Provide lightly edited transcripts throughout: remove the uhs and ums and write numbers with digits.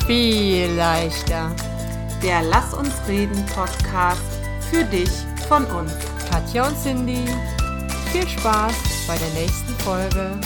Viel leichter. Der Lass uns reden Podcast für dich von uns. Katja und Cindy. Viel Spaß bei der nächsten Folge.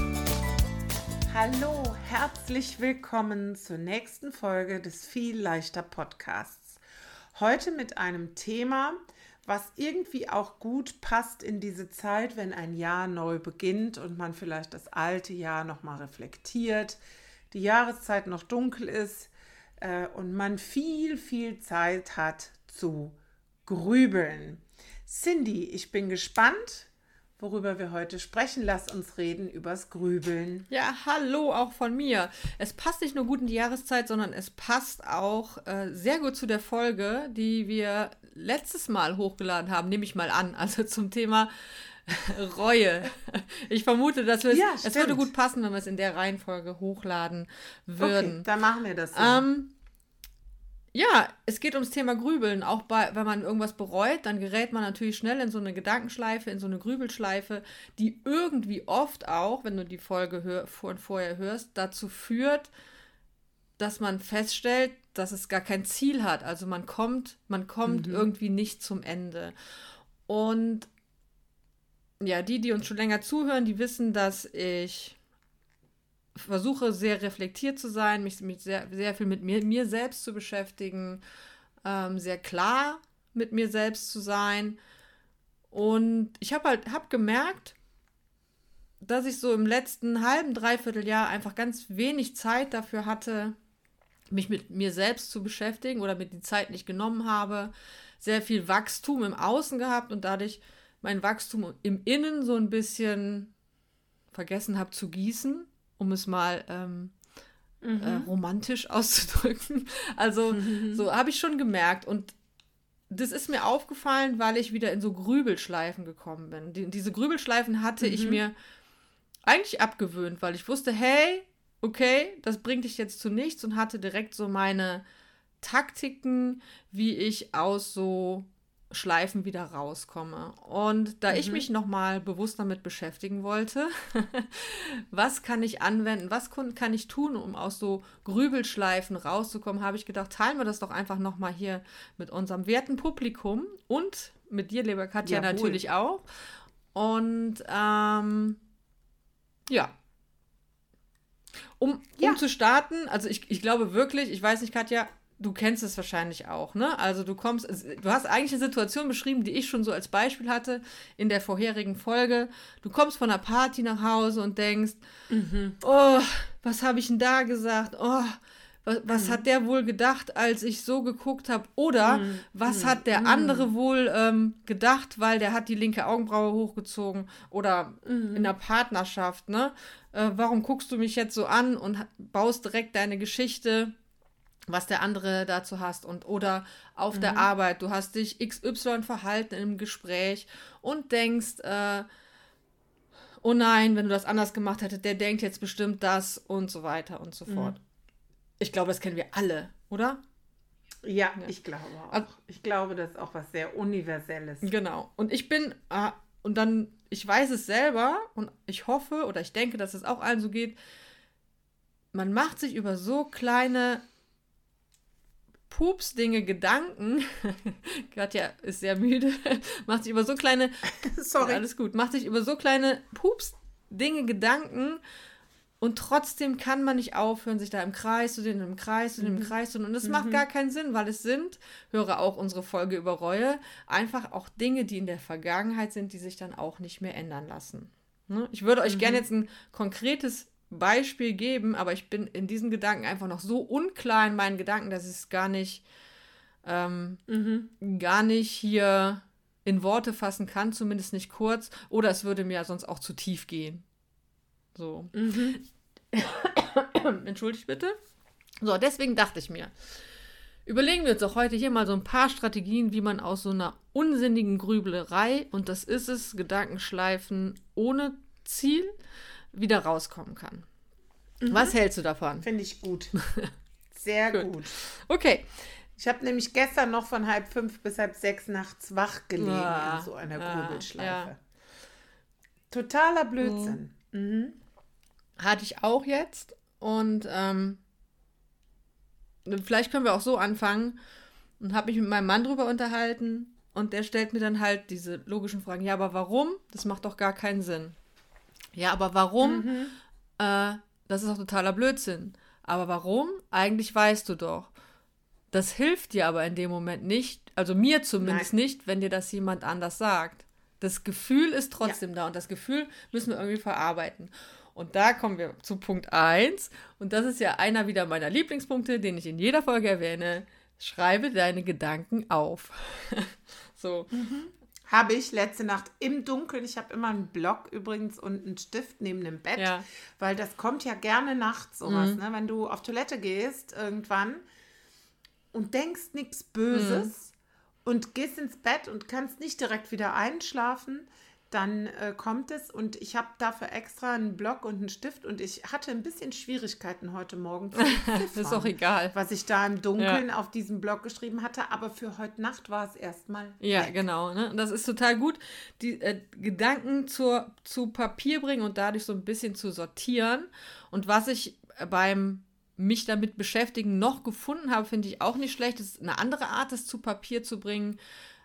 Hallo, herzlich willkommen zur nächsten Folge des Viel leichter Podcasts. Heute mit einem Thema, was irgendwie auch gut passt in diese Zeit, wenn ein Jahr neu beginnt und man vielleicht das alte Jahr nochmal reflektiert, die Jahreszeit noch dunkel ist und man viel Zeit hat zu grübeln. Cindy, ich bin gespannt, worüber wir heute sprechen. Lass uns reden übers Grübeln. Ja, hallo auch von mir. Es passt nicht nur gut in die Jahreszeit, sondern es passt auch sehr gut zu der Folge, die wir letztes Mal hochgeladen haben, nehme ich mal an, also zum Thema Reue. Ich vermute, dass es würde gut passen, wenn wir es in der Reihenfolge hochladen würden. Okay, dann machen wir das so. Ja, es geht ums Thema Grübeln. Auch wenn man irgendwas bereut, dann gerät man natürlich schnell in so eine Gedankenschleife, in so eine Grübelschleife, die irgendwie oft auch, wenn du die Folge vorher hörst, dazu führt, dass man feststellt, dass es gar kein Ziel hat. Also man kommt irgendwie nicht zum Ende. Und ja, die uns schon länger zuhören, die wissen, dass ich versuche, sehr reflektiert zu sein, mich sehr viel mit mir selbst zu beschäftigen, sehr klar mit mir selbst zu sein. Und ich habe gemerkt, dass ich so im letzten halben, dreiviertel Jahr einfach ganz wenig Zeit dafür hatte, mich mit mir selbst zu beschäftigen oder mir die Zeit nicht genommen habe, sehr viel Wachstum im Außen gehabt und dadurch mein Wachstum im Innen so ein bisschen vergessen habe zu gießen, um es mal romantisch auszudrücken. Also so habe ich schon gemerkt und das ist mir aufgefallen, weil ich wieder in so Grübelschleifen gekommen bin. Diese Grübelschleifen hatte ich mir eigentlich abgewöhnt, weil ich wusste, hey, okay, das bringt dich jetzt zu nichts und hatte direkt so meine Taktiken, wie ich aus so Schleifen wieder rauskomme. Und da ich mich nochmal bewusst damit beschäftigen wollte, was kann ich anwenden, was kann ich tun, um aus so Grübelschleifen rauszukommen, habe ich gedacht, teilen wir das doch einfach nochmal hier mit unserem werten Publikum und mit dir, lieber Katja, natürlich auch. Und Um zu starten, also ich glaube wirklich, ich weiß nicht, Katja, du kennst es wahrscheinlich auch, ne? Also du hast eigentlich eine Situation beschrieben, die ich schon so als Beispiel hatte in der vorherigen Folge. Du kommst von einer Party nach Hause und denkst, oh, was habe ich denn da gesagt? Oh, was hat der wohl gedacht, als ich so geguckt habe? Oder was hat der andere wohl gedacht, weil der hat die linke Augenbraue hochgezogen? Oder in einer Partnerschaft, ne? Warum guckst du mich jetzt so an und baust direkt deine Geschichte, was der andere dazu hast? Oder auf der Arbeit, du hast dich XY verhalten im Gespräch und denkst, oh nein, wenn du das anders gemacht hättest, der denkt jetzt bestimmt das und so weiter und so fort. Ich glaube, das kennen wir alle, oder? Ja, ich glaube auch. Also, ich glaube, das ist auch was sehr Universelles. Genau. Und ich weiß es selber und ich hoffe oder ich denke, dass es auch allen so geht, man macht sich über so kleine Pupsdinge Gedanken. Katja ist sehr müde. Macht sich über so kleine alles gut. Macht sich über so kleine Pupsdinge Gedanken und trotzdem kann man nicht aufhören, sich da im Kreis zu drehen, im Kreis zu drehen, im Kreis zu drehen. Und das macht gar keinen Sinn, weil es sind, höre auch unsere Folge über Reue, einfach auch Dinge, die in der Vergangenheit sind, die sich dann auch nicht mehr ändern lassen. Ne? Ich würde euch gerne jetzt ein konkretes Beispiel geben, aber ich bin in diesen Gedanken einfach noch so unklar in meinen Gedanken, dass ich es gar nicht hier in Worte fassen kann, zumindest nicht kurz, oder es würde mir sonst auch zu tief gehen. So. Entschuldigt bitte. So, deswegen dachte ich mir, überlegen wir uns auch heute hier mal so ein paar Strategien, wie man aus so einer unsinnigen Grübelerei, und das ist es, Gedankenschleifen ohne Ziel, wieder rauskommen kann. Was hältst du davon? Finde ich gut. Sehr gut. Okay. Ich habe nämlich gestern noch von 4:30 bis 5:30 nachts wach gelegen in so einer Grübelschleife. Ja. Totaler Blödsinn. Hatte ich auch jetzt und vielleicht können wir auch so anfangen und habe mich mit meinem Mann drüber unterhalten und der stellt mir dann halt diese logischen Fragen. Ja, aber warum? Das macht doch gar keinen Sinn. Ja, aber warum? Das ist doch totaler Blödsinn. Aber warum? Eigentlich weißt du doch. Das hilft dir aber in dem Moment nicht, also mir zumindest nicht, wenn dir das jemand anders sagt. Das Gefühl ist trotzdem da und das Gefühl müssen wir irgendwie verarbeiten. Und da kommen wir zu Punkt 1 und das ist ja einer wieder meiner Lieblingspunkte, den ich in jeder Folge erwähne. Schreibe deine Gedanken auf. So. Habe ich letzte Nacht im Dunkeln. Ich habe immer einen Block übrigens und einen Stift neben dem Bett, weil das kommt ja gerne nachts sowas, ne? Wenn du auf Toilette gehst irgendwann und denkst nichts Böses und gehst ins Bett und kannst nicht direkt wieder einschlafen, dann kommt es und ich habe dafür extra einen Block und einen Stift und ich hatte ein bisschen Schwierigkeiten heute Morgen zu entziffern, Das ist auch egal. was ich da im Dunkeln auf diesem Block geschrieben hatte, aber für heute Nacht war es erstmal Ja, weg. genau. Ne? Und das ist total gut, die Gedanken zu Papier bringen und dadurch so ein bisschen zu sortieren. Und was ich beim mich damit beschäftigen noch gefunden habe, finde ich auch nicht schlecht. Das ist eine andere Art, das zu Papier zu bringen.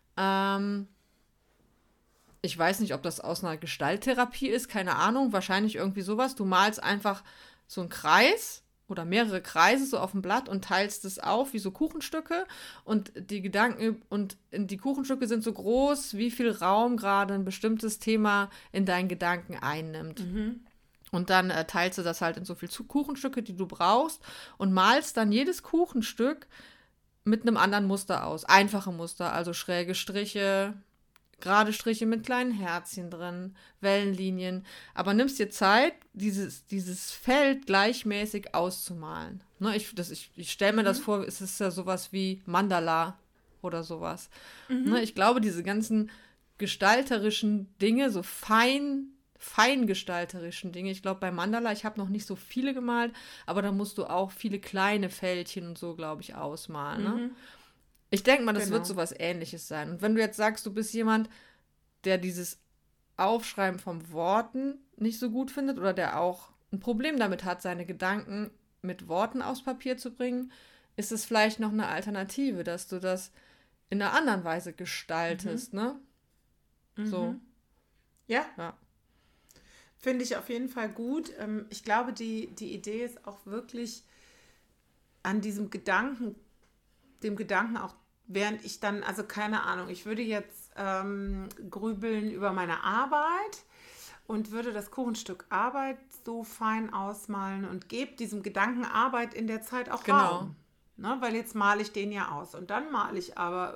Ich weiß nicht, ob das aus einer Gestalttherapie ist, keine Ahnung, wahrscheinlich irgendwie sowas. Du malst einfach so einen Kreis oder mehrere Kreise so auf dem Blatt und teilst es auf wie so Kuchenstücke und die Gedanken und die Kuchenstücke sind so groß, wie viel Raum gerade ein bestimmtes Thema in deinen Gedanken einnimmt. Und dann teilst du das halt in so viel Kuchenstücke, die du brauchst und malst dann jedes Kuchenstück mit einem anderen Muster aus. Einfache Muster, also schräge Striche, gerade Striche mit kleinen Herzchen drin, Wellenlinien. Aber nimmst dir Zeit, dieses Feld gleichmäßig auszumalen. Ne, ich stelle mir das vor, es ist ja sowas wie Mandala oder sowas. Ne, ich glaube, diese ganzen gestalterischen Dinge, so feingestalterischen Dinge, ich glaube bei Mandala, ich habe noch nicht so viele gemalt, aber da musst du auch viele kleine Fältchen und so, glaube ich, ausmalen. Ne? Ich denke mal, das wird so was Ähnliches sein. Und wenn du jetzt sagst, du bist jemand, der dieses Aufschreiben von Worten nicht so gut findet oder der auch ein Problem damit hat, seine Gedanken mit Worten aufs Papier zu bringen, ist es vielleicht noch eine Alternative, dass du das in einer anderen Weise gestaltest, ne? So. Ja. Ja. Finde ich auf jeden Fall gut. Ich glaube, die Idee ist auch wirklich an dem Gedanken auch, während ich dann, also keine Ahnung, ich würde jetzt grübeln über meine Arbeit und würde das Kuchenstück Arbeit so fein ausmalen und gebe diesem Gedanken Arbeit in der Zeit auch Raum. Ne? Weil jetzt male ich den ja aus und dann male ich aber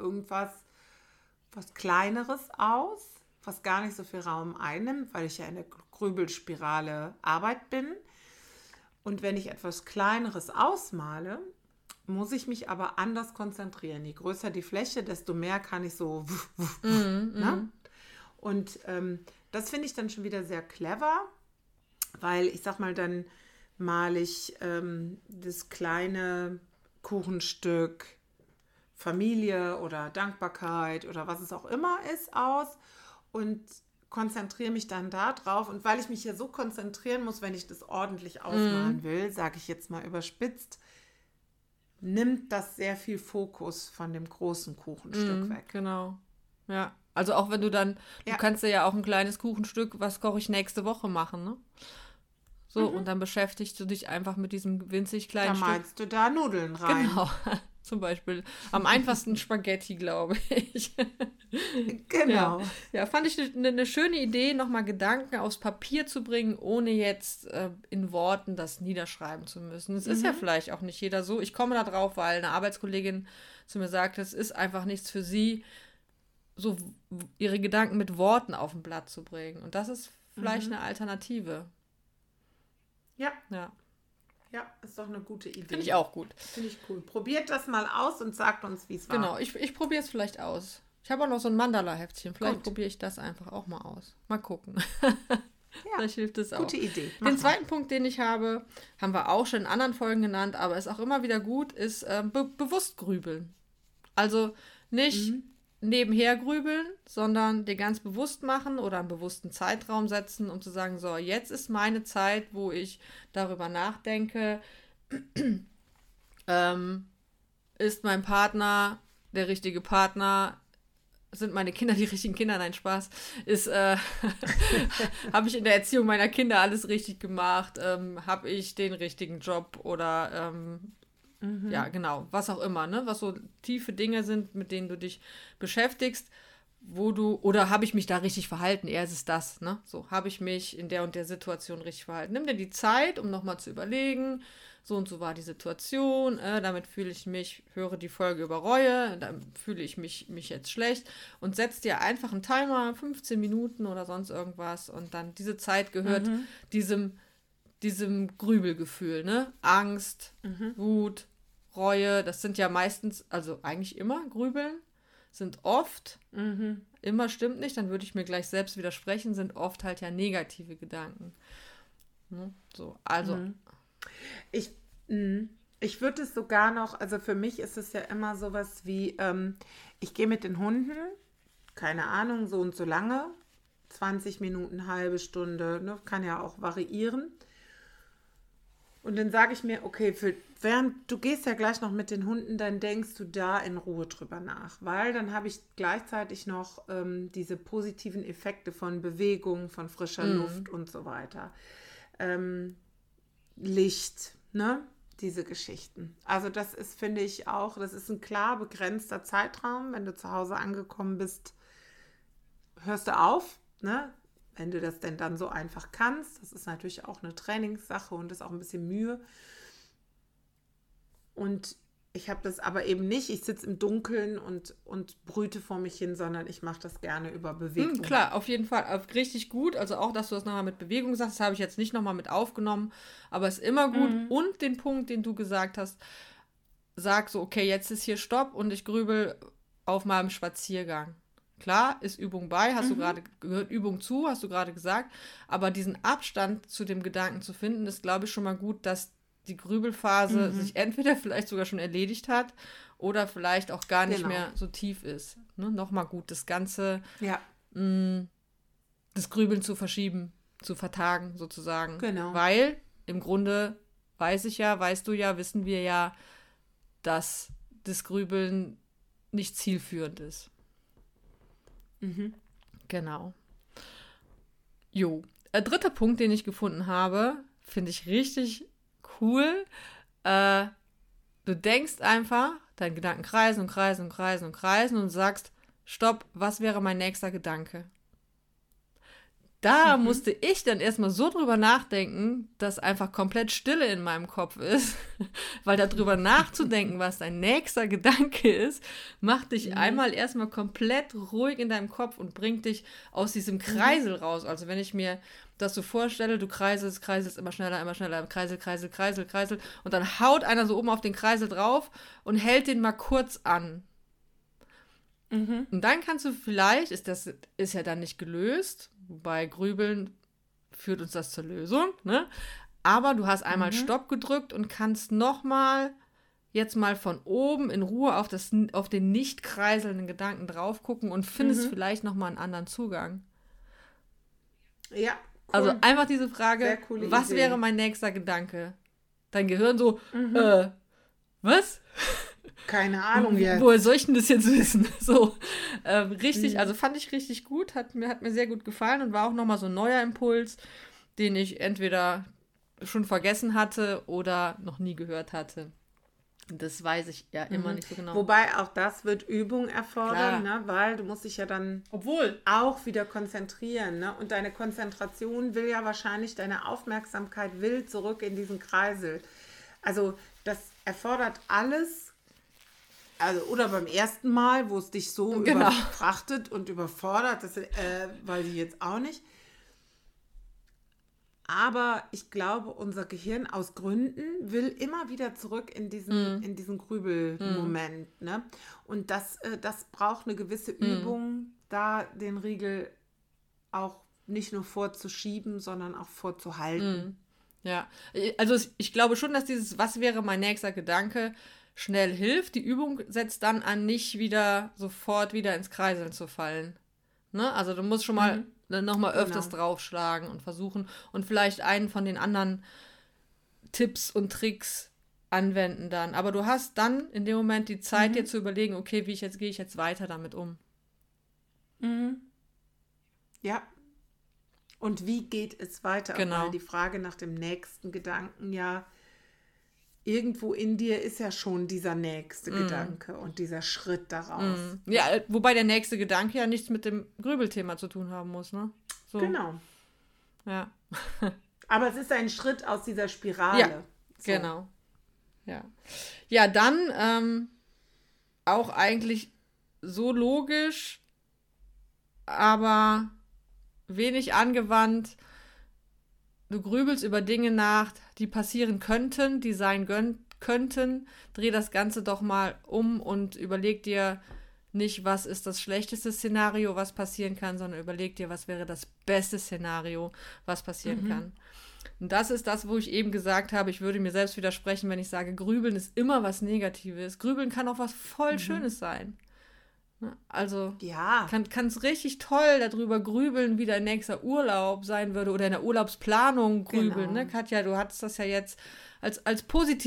was Kleineres aus, was gar nicht so viel Raum einnimmt, weil ich ja in der Grübelspirale Arbeit bin. Und wenn ich etwas Kleineres ausmale, muss ich mich aber anders konzentrieren. Je größer die Fläche, desto mehr kann ich so ne? Und das finde ich dann schon wieder sehr clever, weil ich sag mal, dann male ich das kleine Kuchenstück Familie oder Dankbarkeit oder was es auch immer ist aus und konzentriere mich dann da drauf. Und weil ich mich ja so konzentrieren muss, wenn ich das ordentlich ausmalen will, sage ich jetzt mal überspitzt, nimmt das sehr viel Fokus von dem großen Kuchenstück weg. Genau. Ja. Also auch wenn du dann, du kannst ja auch ein kleines Kuchenstück, was koche ich nächste Woche machen, ne? So, und dann beschäftigst du dich einfach mit diesem winzig kleinen Stück. Da malst du da Nudeln rein. Genau. Zum Beispiel. Am einfachsten Spaghetti, glaube ich. Genau. Ja, fand ich eine schöne Idee, nochmal Gedanken aufs Papier zu bringen, ohne jetzt in Worten das niederschreiben zu müssen. Es ist ja vielleicht auch nicht jeder so. Ich komme da drauf, weil eine Arbeitskollegin zu mir sagte, es ist einfach nichts für sie, so ihre Gedanken mit Worten auf ein Blatt zu bringen. Und das ist vielleicht eine Alternative. Ja. Ja. Ja, ist doch eine gute Idee. Finde ich auch gut. Finde ich cool. Probiert das mal aus und sagt uns, wie es war. Genau, ich probiere es vielleicht aus. Ich habe auch noch so ein Mandala-Heftchen. Vielleicht probiere ich das einfach auch mal aus. Mal gucken. Vielleicht hilft es auch. Gute Idee. Den zweiten Punkt, den ich habe, haben wir auch schon in anderen Folgen genannt, aber ist auch immer wieder gut, ist bewusst grübeln. Also nicht nebenher grübeln, sondern dir ganz bewusst machen oder einen bewussten Zeitraum setzen, um zu sagen, so, jetzt ist meine Zeit, wo ich darüber nachdenke, ist mein Partner der richtige Partner? Sind meine Kinder die richtigen Kinder? Nein, Spaß. Habe ich in der Erziehung meiner Kinder alles richtig gemacht? Habe ich den richtigen Job? Oder ja, genau, was auch immer, ne? Was so tiefe Dinge sind, mit denen du dich beschäftigst, oder habe ich mich da richtig verhalten? Eher ist es das, ne? So, habe ich mich in der und der Situation richtig verhalten? Nimm dir die Zeit, um nochmal zu überlegen, so und so war die Situation, damit fühle ich mich, höre die Folge über Reue, dann fühle ich mich jetzt schlecht und setz dir einfach einen Timer, 15 Minuten oder sonst irgendwas und dann diese Zeit gehört diesem Grübelgefühl, ne? Angst, Wut, Reue, das sind ja meistens, also eigentlich immer Grübeln, sind oft, immer stimmt nicht, dann würde ich mir gleich selbst widersprechen, sind oft halt ja negative Gedanken. Ne? So, also. Ich würde es sogar noch, also für mich ist es ja immer sowas wie, ich gehe mit den Hunden, keine Ahnung, so und so lange, 20 Minuten, halbe Stunde, ne, kann ja auch variieren. Und dann sage ich mir, okay, während du gehst ja gleich noch mit den Hunden, dann denkst du da in Ruhe drüber nach, weil dann habe ich gleichzeitig noch diese positiven Effekte von Bewegung, von frischer Luft und so weiter. Licht, ne? Diese Geschichten. Also das ist, finde ich auch, das ist ein klar begrenzter Zeitraum. Wenn du zu Hause angekommen bist, hörst du auf, ne? Wenn du das denn dann so einfach kannst. Das ist natürlich auch eine Trainingssache und ist auch ein bisschen Mühe. Und ich habe das aber eben nicht. Ich sitze im Dunkeln und brüte vor mich hin, sondern ich mache das gerne über Bewegung. Klar, auf jeden Fall richtig gut. Also auch, dass du das nochmal mit Bewegung sagst, das habe ich jetzt nicht nochmal mit aufgenommen, aber es ist immer gut. Und den Punkt, den du gesagt hast, sag so, okay, jetzt ist hier Stopp und ich grübel auf meinem Spaziergang. Klar, ist Übung bei, hast du gerade gehört, Übung zu, hast du gerade gesagt, aber diesen Abstand zu dem Gedanken zu finden, ist, glaube ich, schon mal gut, dass die Grübelphase sich entweder vielleicht sogar schon erledigt hat oder vielleicht auch gar nicht mehr so tief ist. Ne? Nochmal gut, das Ganze, das Grübeln zu verschieben, zu vertagen sozusagen. Genau. Weil im Grunde weißt du ja, wissen wir ja, dass das Grübeln nicht zielführend ist. Genau. Jo. Der dritte Punkt, den ich gefunden habe, finde ich richtig cool. Du denkst einfach, deine Gedanken kreisen und kreisen und kreisen und kreisen und sagst, stopp, was wäre mein nächster Gedanke? Da musste ich dann erstmal so drüber nachdenken, dass einfach komplett Stille in meinem Kopf ist, weil darüber nachzudenken, was dein nächster Gedanke ist, macht dich einmal erstmal komplett ruhig in deinem Kopf und bringt dich aus diesem Kreisel raus. Also wenn ich mir das so vorstelle, du kreiselst immer schneller, Kreisel und dann haut einer so oben auf den Kreisel drauf und hält den mal kurz an. Und dann kannst du vielleicht, ist ja dann nicht gelöst, wobei Grübeln führt uns das zur Lösung, ne? Aber du hast einmal Stopp gedrückt und kannst jetzt mal von oben in Ruhe auf den nicht kreiselnden Gedanken drauf gucken und findest vielleicht nochmal einen anderen Zugang. Ja, cool. Also einfach diese Frage, was Idee. wäre mein nächster Gedanke? Dein Gehirn so, was? Keine Ahnung jetzt. Woher soll ich denn das jetzt wissen? So, richtig, also fand ich richtig gut, hat mir sehr gut gefallen und war auch nochmal so ein neuer Impuls, den ich entweder schon vergessen hatte oder noch nie gehört hatte. Das weiß ich ja immer nicht so genau. Wobei auch das wird Übung erfordern, ne? Weil du musst dich ja dann auch wieder konzentrieren. Ne? Und deine Konzentration will ja wahrscheinlich, deine Aufmerksamkeit will zurück in diesen Kreisel. Also das erfordert alles, also oder beim ersten Mal, wo es dich so überfrachtet und überfordert, das weiß ich jetzt auch nicht. Aber ich glaube, unser Gehirn aus Gründen will immer wieder zurück in diesen Grübelmoment. Ne? Und das braucht eine gewisse Übung, da den Riegel auch nicht nur vorzuschieben, sondern auch vorzuhalten. Ja, also ich glaube schon, dass dieses was wäre mein nächster Gedanke schnell hilft. Die Übung setzt dann an, nicht wieder sofort wieder ins Kreiseln zu fallen. Ne? Also du musst schon mal nochmal öfters draufschlagen und versuchen und vielleicht einen von den anderen Tipps und Tricks anwenden dann. Aber du hast dann in dem Moment die Zeit, dir zu überlegen, okay, gehe ich jetzt weiter damit um. Mhm. Ja. Und wie geht es weiter? Genau. Weil die Frage nach dem nächsten Gedanken ja, irgendwo in dir ist ja schon dieser nächste Gedanke und dieser Schritt daraus. Ja, wobei der nächste Gedanke ja nichts mit dem Grübelthema zu tun haben muss, ne? So. Genau. Ja. Aber es ist ein Schritt aus dieser Spirale. Ja, genau. Ja. Ja, dann auch eigentlich so logisch, aber wenig angewandt. Du grübelst über Dinge nach, die passieren könnten, die sein könnten. Dreh das Ganze doch mal um und überleg dir nicht, was ist das schlechteste Szenario, was passieren kann, sondern überleg dir, was wäre das beste Szenario, was passieren kann. Und das ist das, wo ich eben gesagt habe, ich würde mir selbst widersprechen, wenn ich sage, Grübeln ist immer was Negatives. Grübeln kann auch was voll Schönes sein. Also kann es richtig toll darüber grübeln, wie dein nächster Urlaub sein würde oder in der Urlaubsplanung grübeln. Ne? Katja, du hattest das ja jetzt als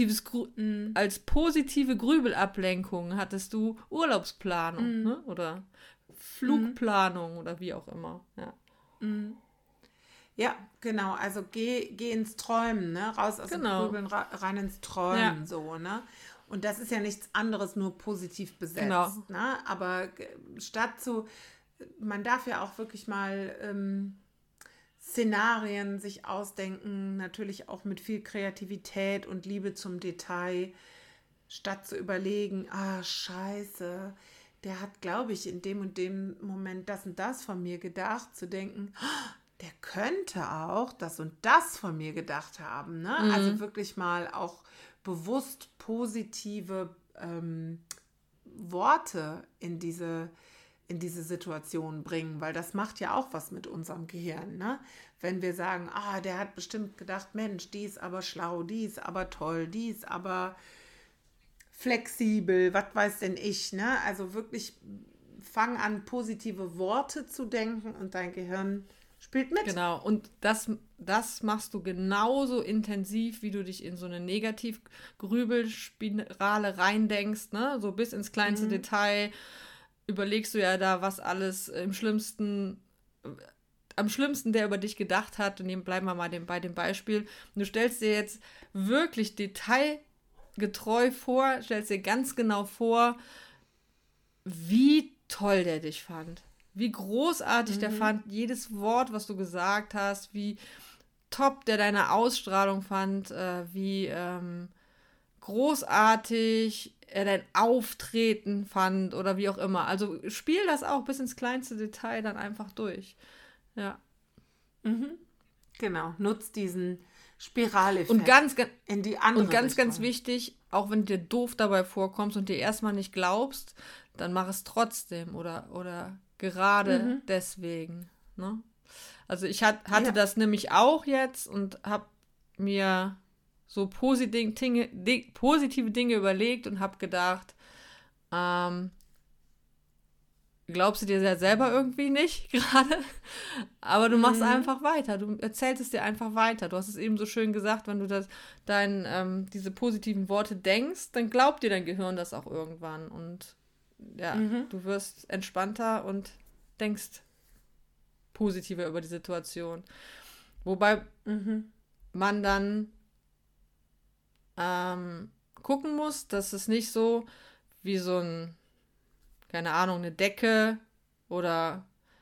positive Grübelablenkung hattest du Urlaubsplanung, ne? Oder Flugplanung oder wie auch immer. Ja. Ja, genau. Also geh ins Träumen, ne? Raus aus dem Grübeln, rein ins Träumen, so, ne? Und das ist ja nichts anderes, nur positiv besetzt. Genau. Ne? Aber man darf ja auch wirklich mal Szenarien sich ausdenken, natürlich auch mit viel Kreativität und Liebe zum Detail, statt zu überlegen, scheiße, der hat, glaube ich, in dem und dem Moment das und das von mir gedacht, zu denken, der könnte auch das und das von mir gedacht haben. Ne? Also wirklich mal auch bewusst positive Worte in diese Situation bringen, weil das macht ja auch was mit unserem Gehirn. Ne? Wenn wir sagen, der hat bestimmt gedacht, Mensch, die ist aber schlau, die ist aber toll, die ist aber flexibel, was weiß denn ich. Ne? Also wirklich fang an, positive Worte zu denken und dein Gehirn spielt mit. Genau, und das machst du genauso intensiv, wie du dich in so eine Negativ-Grübelspirale reindenkst, ne? So bis ins kleinste Detail überlegst du ja da, was alles am schlimmsten der über dich gedacht hat. Und bleiben wir mal bei dem Beispiel. Und du stellst dir jetzt wirklich detailgetreu vor, stellst dir ganz genau vor, wie toll der dich fand. Wie großartig der fand, jedes Wort, was du gesagt hast, wie top der deine Ausstrahlung fand, wie großartig er dein Auftreten fand oder wie auch immer. Also spiel das auch bis ins kleinste Detail dann einfach durch. Ja. Genau, nutz diesen Spiraleffekt Und ganz in die andere Und ganz, Richtung. ganz wichtig, auch wenn du dir doof dabei vorkommst und dir erstmal nicht glaubst, dann mach es trotzdem oder gerade deswegen. Ne? Also ich hatte das nämlich auch jetzt und habe mir so positive Dinge überlegt und habe gedacht, glaubst du dir ja selber irgendwie nicht gerade, aber du machst einfach weiter, du erzählst es dir einfach weiter. Du hast es eben so schön gesagt, wenn du diese positiven Worte denkst, dann glaubt dir dein Gehirn das auch irgendwann und du wirst entspannter und denkst positiver über die Situation. Wobei man dann gucken muss, dass es nicht so wie so keine Ahnung, eine Decke oder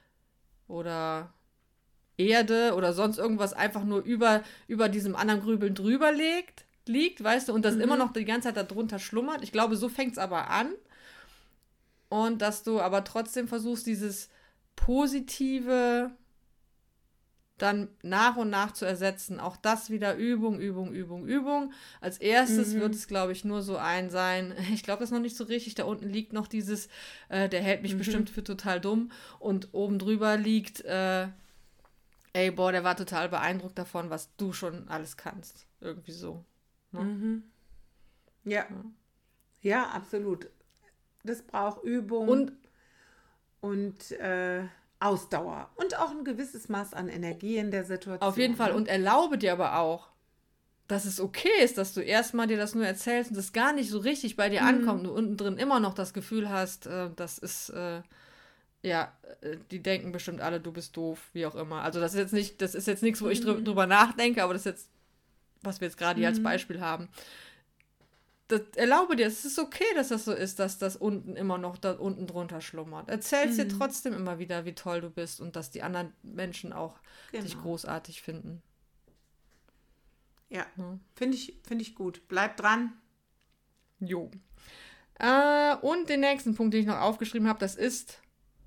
Erde oder sonst irgendwas einfach nur über diesem anderen Grübeln drüber liegt, weißt du, und das immer noch die ganze Zeit darunter schlummert. Ich glaube, so fängt es aber an. Und dass du aber trotzdem versuchst, dieses Positive dann nach und nach zu ersetzen. Auch das wieder Übung, Übung, Übung, Übung. Als erstes wird es, glaube ich, nur so sein, ich glaube, das ist noch nicht so richtig, da unten liegt noch dieses, der hält mich bestimmt für total dumm und oben drüber liegt, der war total beeindruckt davon, was du schon alles kannst. Irgendwie so. Ne? Ja, absolut. Das braucht Übung und Ausdauer und auch ein gewisses Maß an Energie in der Situation. Auf jeden Fall. Und erlaube dir aber auch, dass es okay ist, dass du erstmal dir das nur erzählst und das gar nicht so richtig bei dir ankommt und du unten drin immer noch das Gefühl hast, das ist, die denken bestimmt alle, du bist doof, wie auch immer. Also das ist jetzt nichts, wo ich drüber nachdenke, aber das ist jetzt, was wir jetzt gerade hier als Beispiel haben. Das erlaube dir, es ist okay, dass das so ist, dass das unten immer noch da unten drunter schlummert. Erzähl's dir trotzdem immer wieder, wie toll du bist und dass die anderen Menschen auch dich großartig finden. Ja, finde ich gut. Bleib dran. Jo. Und den nächsten Punkt, den ich noch aufgeschrieben habe, das ist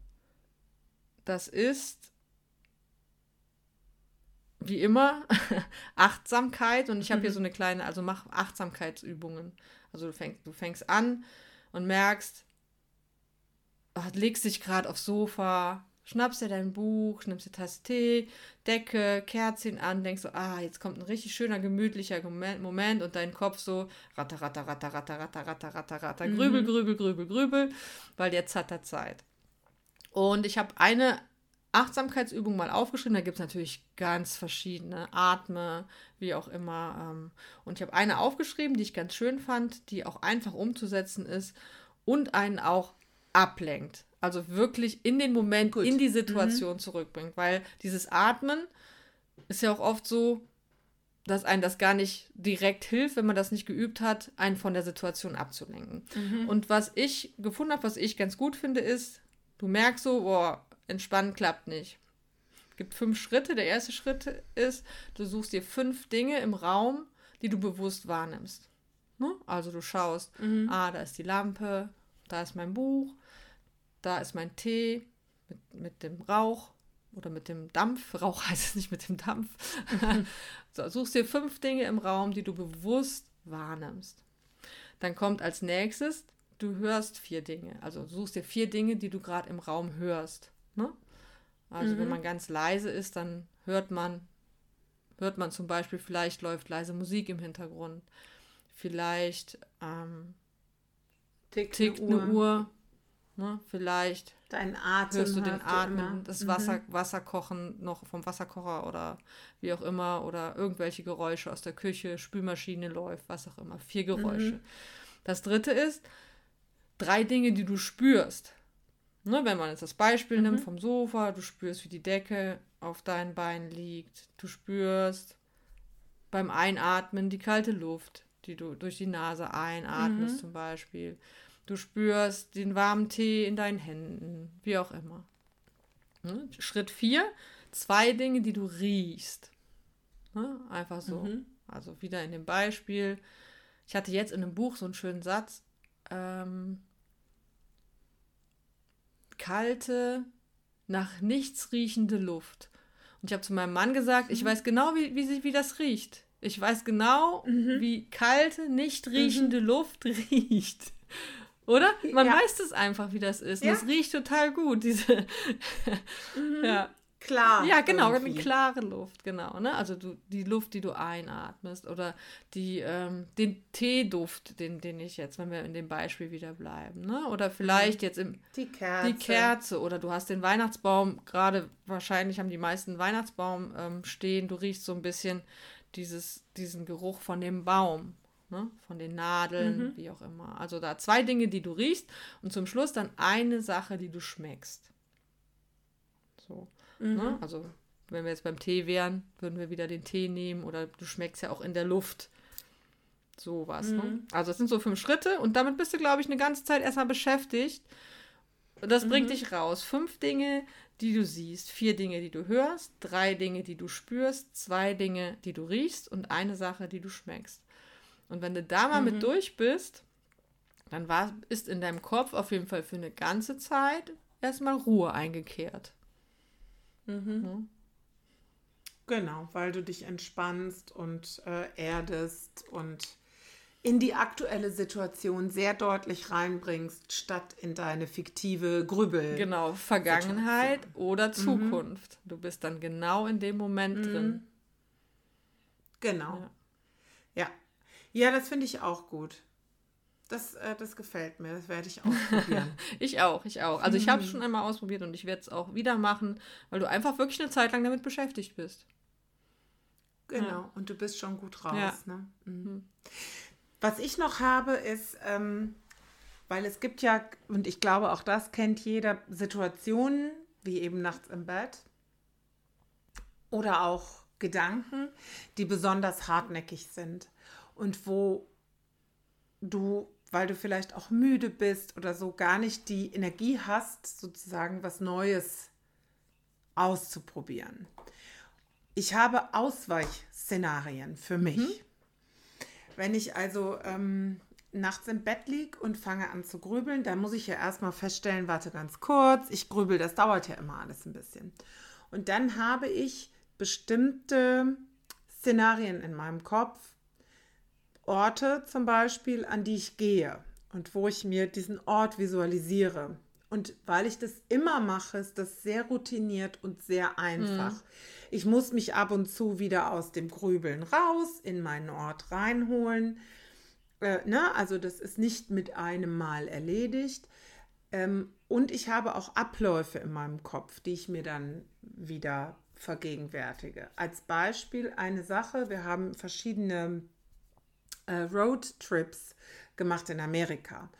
wie immer Achtsamkeit. Und ich habe hier so eine kleine, also mach Achtsamkeitsübungen. Also du fängst an und merkst, legst dich gerade aufs Sofa, schnappst dir dein Buch, nimmst dir Tasse Tee, Decke, Kerzchen an, denkst so, jetzt kommt ein richtig schöner, gemütlicher Moment und dein Kopf so ratter, ratter, ratter, ratter, ratter, ratter, ratter, ratter, grübel, grübel, grübel, grübel, weil jetzt hat er Zeit. Und ich habe eine Achtsamkeitsübung mal aufgeschrieben, da gibt es natürlich ganz verschiedene, Atme, wie auch immer. Und ich habe eine aufgeschrieben, die ich ganz schön fand, die auch einfach umzusetzen ist und einen auch ablenkt. Also wirklich in den Moment, in die Situation zurückbringt. Weil dieses Atmen ist ja auch oft so, dass einem das gar nicht direkt hilft, wenn man das nicht geübt hat, einen von der Situation abzulenken. Und was ich gefunden habe, was ich ganz gut finde, ist, du merkst so, entspannen klappt nicht. Es gibt 5 Schritte. Der erste Schritt ist, du suchst dir 5 Dinge im Raum, die du bewusst wahrnimmst. Ne? Also du schaust, da ist die Lampe, da ist mein Buch, da ist mein Tee mit dem Rauch oder mit dem Dampf. Rauch heißt es nicht, mit dem Dampf. So, suchst dir 5 Dinge im Raum, die du bewusst wahrnimmst. Dann kommt als nächstes, du hörst 4 Dinge. Also suchst dir 4 Dinge, die du gerade im Raum hörst. Ne? Also wenn man ganz leise ist, dann hört man zum Beispiel, vielleicht läuft leise Musik im Hintergrund. Vielleicht tickt eine Uhr. Ne? Vielleicht dein Atem, hörst du den Atmen, das Wasser kochen noch vom Wasserkocher oder wie auch immer oder irgendwelche Geräusche aus der Küche, Spülmaschine läuft, was auch immer. 4 Geräusche. Das dritte ist 3 Dinge, die du spürst. Ne, wenn man jetzt das Beispiel nimmt vom Sofa, du spürst, wie die Decke auf deinen Beinen liegt. Du spürst beim Einatmen die kalte Luft, die du durch die Nase einatmest zum Beispiel. Du spürst den warmen Tee in deinen Händen, wie auch immer. Ne? Schritt 4, 2 Dinge, die du riechst. Ne? Einfach so. Also wieder in dem Beispiel. Ich hatte jetzt in einem Buch so einen schönen Satz. Kalte, nach nichts riechende Luft. Und ich habe zu meinem Mann gesagt, ich weiß genau, wie das riecht. Ich weiß genau, wie kalte, nicht riechende Luft riecht. Oder? Man weiß es einfach, wie das ist. Ja. Und es riecht total gut, diese klar. Ja, genau, eine klare Luft, genau. Ne? Also die Luft, die du einatmest oder den Teeduft, den ich jetzt, wenn wir in dem Beispiel wieder bleiben. Ne? Oder vielleicht jetzt die Kerze oder du hast den Weihnachtsbaum, gerade wahrscheinlich haben die meisten Weihnachtsbaum stehen, du riechst so ein bisschen diesen Geruch von dem Baum. Ne? Von den Nadeln, wie auch immer. Also da 2 Dinge, die du riechst und zum Schluss dann eine Sache, die du schmeckst. So. Ne? Also wenn wir jetzt beim Tee wären, würden wir wieder den Tee nehmen oder du schmeckst ja auch in der Luft. Sowas. Ne? Also es sind so 5 Schritte und damit bist du, glaube ich, eine ganze Zeit erstmal beschäftigt. Und das bringt dich raus. 5 Dinge, die du siehst, 4 Dinge, die du hörst, 3 Dinge, die du spürst, 2 Dinge, die du riechst und eine Sache, die du schmeckst. Und wenn du da mal mit durch bist, dann ist in deinem Kopf auf jeden Fall für eine ganze Zeit erstmal Ruhe eingekehrt. Genau, weil du dich entspannst und erdest und in die aktuelle Situation sehr deutlich reinbringst, statt in deine fiktive Grübel. Genau, Vergangenheit oder Zukunft. Du bist dann genau in dem Moment drin. Genau. Ja, das finde ich auch gut. Das gefällt mir, das werde ich ausprobieren. Ich auch. Also ich habe es schon einmal ausprobiert und ich werde es auch wieder machen, weil du einfach wirklich eine Zeit lang damit beschäftigt bist. Genau, und du bist schon gut raus. Ja. Ne? Was ich noch habe, ist, weil es gibt ja, und ich glaube, auch das kennt jeder, Situationen, wie eben nachts im Bett oder auch Gedanken, die besonders hartnäckig sind und wo du, weil du vielleicht auch müde bist oder so, gar nicht die Energie hast, sozusagen was Neues auszuprobieren. Ich habe Ausweichszenarien für mich. Wenn ich also nachts im Bett liege und fange an zu grübeln, dann muss ich ja erstmal feststellen, warte ganz kurz, ich grübel, das dauert ja immer alles ein bisschen. Und dann habe ich bestimmte Szenarien in meinem Kopf, Orte zum Beispiel, an die ich gehe und wo ich mir diesen Ort visualisiere. Und weil ich das immer mache, ist das sehr routiniert und sehr einfach. Ich muss mich ab und zu wieder aus dem Grübeln raus, in meinen Ort reinholen. Also das ist nicht mit einem Mal erledigt. Und ich habe auch Abläufe in meinem Kopf, die ich mir dann wieder vergegenwärtige. Als Beispiel eine Sache, wir haben verschiedene Roadtrips gemacht in Amerika.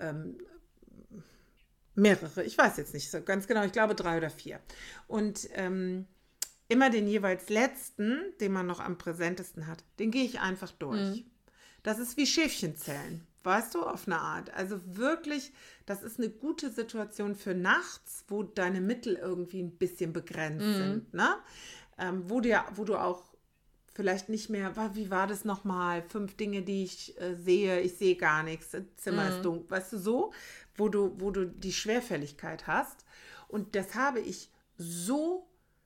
Mehrere, ich weiß jetzt nicht so ganz genau, ich glaube 3 oder 4. Und immer den jeweils letzten, den man noch am präsentesten hat, den gehe ich einfach durch. Das ist wie Schäfchenzählen, weißt du, auf eine Art. Also wirklich, das ist eine gute Situation für nachts, wo deine Mittel irgendwie ein bisschen begrenzt sind, ne? Wo du auch vielleicht nicht mehr, wie war das nochmal? 5 Dinge, die ich sehe, ich sehe gar nichts, das Zimmer ist dunkel, weißt du, so, wo du die Schwerfälligkeit hast. Und das habe ich so,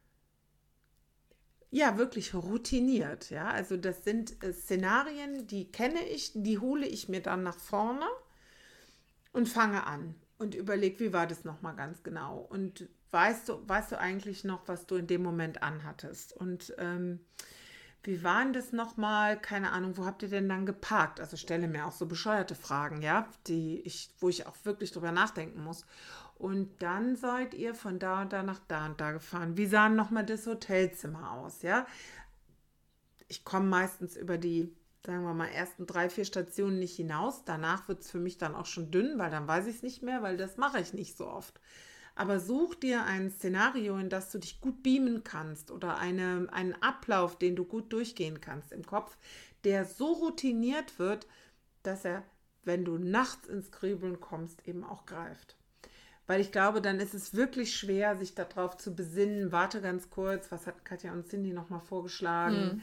ja, wirklich routiniert, ja. Also das sind Szenarien, die kenne ich, die hole ich mir dann nach vorne und fange an und überlege, wie war das nochmal ganz genau? Und weißt du eigentlich noch, was du in dem Moment anhattest? Und wie war denn das nochmal? Keine Ahnung, wo habt ihr denn dann geparkt? Also stelle mir auch so bescheuerte Fragen, ja, wo ich auch wirklich drüber nachdenken muss. Und dann seid ihr von da und da nach da und da gefahren. Wie sah nochmal das Hotelzimmer aus, ja? Ich komme meistens über die, sagen wir mal, ersten 3, 4 Stationen nicht hinaus. Danach wird es für mich dann auch schon dünn, weil dann weiß ich es nicht mehr, weil das mache ich nicht so oft. Aber such dir ein Szenario, in das du dich gut beamen kannst oder einen Ablauf, den du gut durchgehen kannst im Kopf, der so routiniert wird, dass er, wenn du nachts ins Grübeln kommst, eben auch greift. Weil ich glaube, dann ist es wirklich schwer, sich darauf zu besinnen. Warte ganz kurz, was hat Katja und Cindy nochmal vorgeschlagen?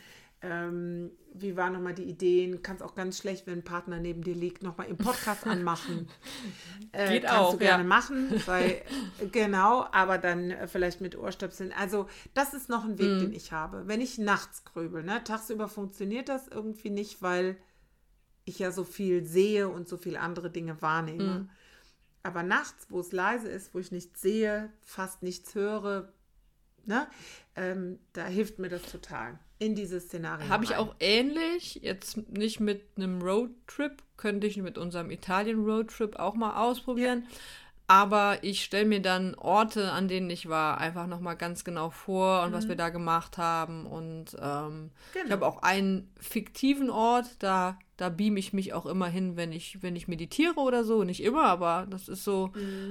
Wie waren nochmal die Ideen? Kannst auch ganz schlecht, wenn ein Partner neben dir liegt, nochmal im Podcast anmachen. Geht kannst auch, du gerne machen, weil, genau, aber dann vielleicht mit Ohrstöpseln. Also das ist noch ein Weg, den ich habe. Wenn ich nachts grübel, ne? Tagsüber funktioniert das irgendwie nicht, weil ich ja so viel sehe und so viele andere Dinge wahrnehme. Aber nachts, wo es leise ist, wo ich nichts sehe, fast nichts höre, ne? Da hilft mir das total. In dieses Szenario. Habe ich auch ähnlich, jetzt nicht mit einem Roadtrip, könnte ich mit unserem Italien-Roadtrip auch mal ausprobieren. Aber ich stelle mir dann Orte, an denen ich war, einfach nochmal ganz genau vor und was wir da gemacht haben. Und ich habe auch einen fiktiven Ort, da beame ich mich auch immer hin, wenn ich meditiere oder so. Nicht immer, aber das ist so.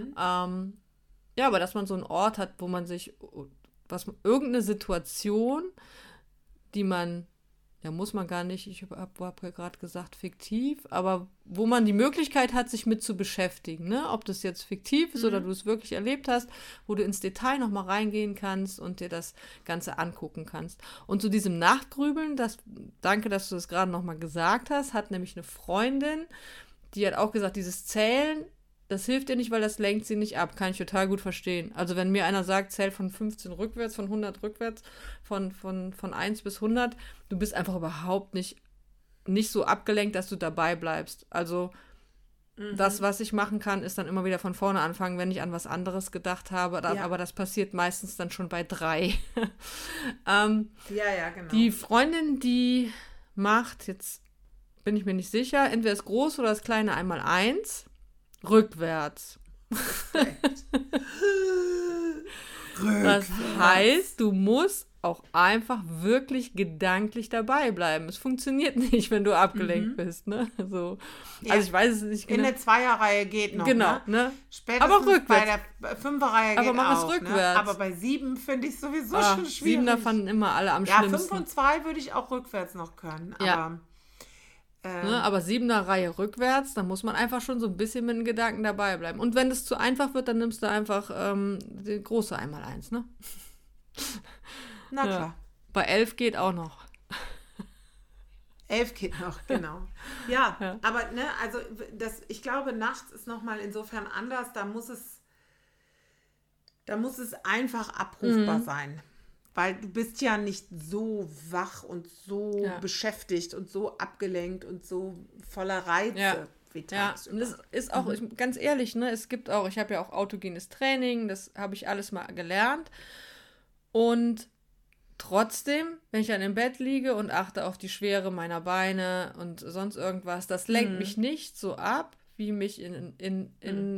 Ja, aber dass man so einen Ort hat, wo man sich, irgendeine Situation, die man, ja, muss man gar nicht, ich habe ja gerade gesagt, fiktiv, aber wo man die Möglichkeit hat, sich mit zu beschäftigen, ne? Ob das jetzt fiktiv ist oder du es wirklich erlebt hast, wo du ins Detail nochmal reingehen kannst und dir das Ganze angucken kannst. Und zu diesem Nachtgrübeln, danke, dass du das gerade nochmal gesagt hast, hat nämlich eine Freundin, die hat auch gesagt, dieses Zählen, das hilft ihr nicht, weil das lenkt sie nicht ab. Kann ich total gut verstehen. Also wenn mir einer sagt, zähl von 15 rückwärts, von 100 rückwärts, von 1 bis 100, du bist einfach überhaupt nicht so abgelenkt, dass du dabei bleibst. Also das, was ich machen kann, ist dann immer wieder von vorne anfangen, wenn ich an was anderes gedacht habe. Aber das passiert meistens dann schon bei 3. Genau. Die Freundin, die macht, jetzt bin ich mir nicht sicher, entweder das große oder das kleine 1x1. Rückwärts. Das heißt, du musst auch einfach wirklich gedanklich dabei bleiben. Es funktioniert nicht, wenn du abgelenkt bist, ne? So. Ja. Also ich weiß es nicht genau. In der Zweierreihe geht noch, genau, ne? Aber rückwärts. Bei der Fünferreihe geht mach es auch, rückwärts. Ne? Aber bei 7 finde ich sowieso schon schwierig. 7er fanden immer alle am schlimmsten. 5 und 2 würde ich auch rückwärts noch können, aber... Ne, aber 7er Reihe rückwärts, dann muss man einfach schon so ein bisschen mit den Gedanken dabei bleiben. Und wenn es zu einfach wird, dann nimmst du einfach die große 1x1, ne? Na klar. Ja. Bei 11 geht auch noch. 11 geht noch, genau. Ja, aber ne, also ich glaube, nachts ist nochmal insofern anders, da muss es einfach abrufbar sein. Weil du bist ja nicht so wach und so beschäftigt und so abgelenkt und so voller Reize wie tagsüber. Und das ist auch, ganz ehrlich, ne, ich habe ja auch autogenes Training, das habe ich alles mal gelernt. Und trotzdem, wenn ich dann im Bett liege und achte auf die Schwere meiner Beine und sonst irgendwas, das lenkt mich nicht so ab, wie mich in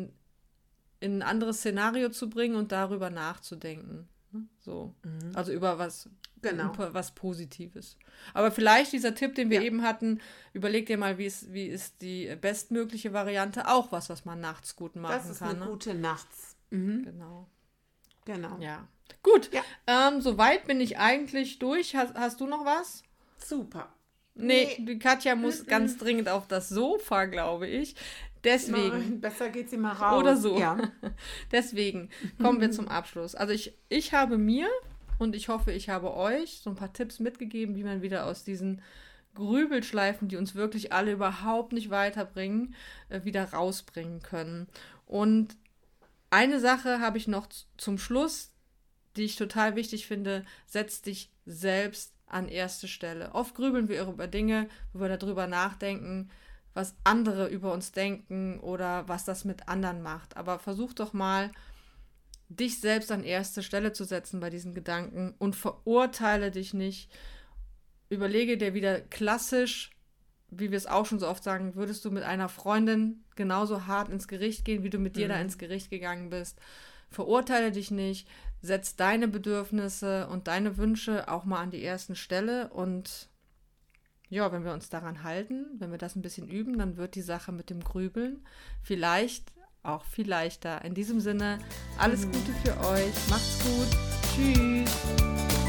ein anderes Szenario zu bringen und darüber nachzudenken. So. Also über was Positives. Aber vielleicht dieser Tipp, den wir eben hatten, überleg dir mal, wie ist die bestmögliche Variante, auch was man nachts gut machen kann. Das ist eine gute Nachts. Genau. Ja. Gut, soweit bin ich eigentlich durch. Hast du noch was? Super. Nee, die Katja muss ganz dringend auf das Sofa, glaube ich. Deswegen. Besser geht sie mal raus. Oder so. Ja. Deswegen kommen wir zum Abschluss. Also ich habe mir und ich hoffe, ich habe euch so ein paar Tipps mitgegeben, wie man wieder aus diesen Grübelschleifen, die uns wirklich alle überhaupt nicht weiterbringen, wieder rausbringen können. Und eine Sache habe ich noch zum Schluss, die ich total wichtig finde: setz dich selbst an erste Stelle. Oft grübeln wir über Dinge, wo wir darüber nachdenken, was andere über uns denken oder was das mit anderen macht. Aber versuch doch mal, dich selbst an erste Stelle zu setzen bei diesen Gedanken und verurteile dich nicht. Überlege dir wieder klassisch, wie wir es auch schon so oft sagen, würdest du mit einer Freundin genauso hart ins Gericht gehen, wie du mit dir da ins Gericht gegangen bist. Verurteile dich nicht, setz deine Bedürfnisse und deine Wünsche auch mal an die erste Stelle und ja, wenn wir uns daran halten, wenn wir das ein bisschen üben, dann wird die Sache mit dem Grübeln vielleicht auch viel leichter. In diesem Sinne, alles Gute für euch. Macht's gut. Tschüss.